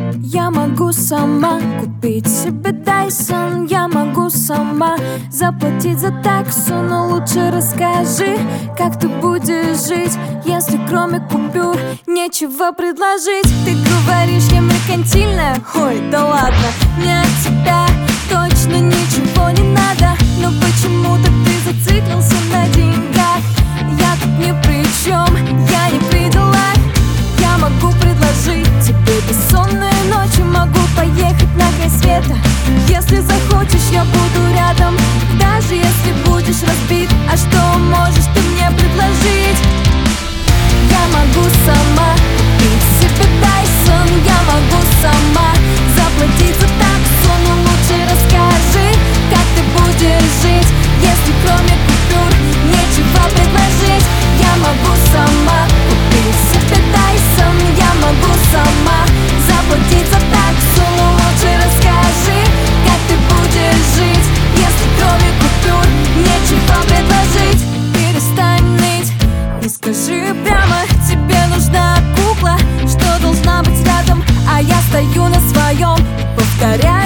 Я могу сама купить себе Дайсон, я могу сама заплатить за таксу. Но лучше расскажи, как ты будешь жить, если кроме купюр нечего предложить. Ты говоришь, я меркантильная, ой, да ладно, мне от тебя точно ничего не надо. Но почему-то ты зациклился на деньгах, я тут ни при чем, я не предала. Я могу предложить тебе бессонные ночи, могу поехать на край света. Если захочешь, я буду рядом, даже если будешь разбит. А что можешь ты мне предложить? Я могу сама купить себе Дайсон, я могу сама заплатить за таксу. Но лучше расскажи, как ты будешь жить, если кроме купюр нечего предложить. Я могу сама купить себе Дайсон, я могу сама заплатить за таксу. Но лучше расскажи, как ты будешь жить, если кроме купюр нечего предложить. Перестань ныть и скажи прямо, тебе нужна кукла, что должна быть рядом, а я стою на своем и повторяю.